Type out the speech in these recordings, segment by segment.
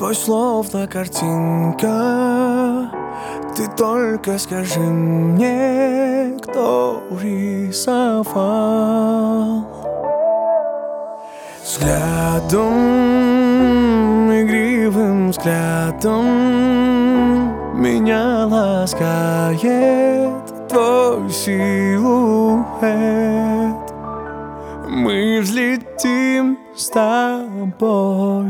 тобой словно картинка. Ты только скажи мне, кто рисовал. Взглядом, игривым взглядом меня ласкает твой силуэт. Мы взлетим с тобой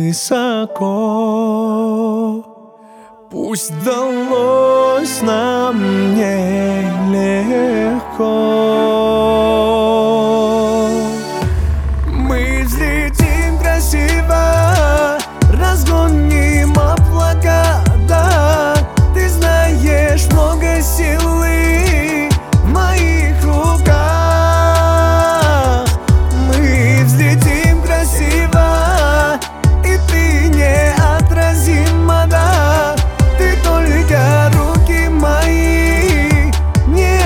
высоко. Пусть далось нам нелегко. Мы взлетим красиво, разгоним облака, да. Ты знаешь, много силы в моих руках. Мы взлетим красиво, и ты неотразима, да. Ты только руки мои не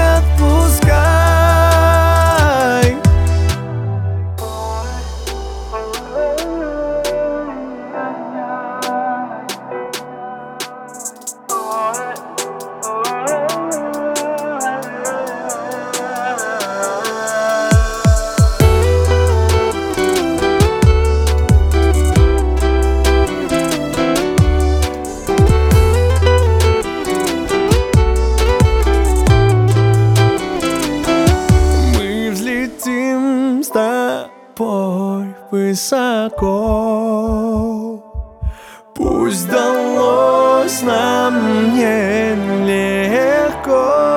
отпускай. С тобой высоко. Пусть далось нам нелегко.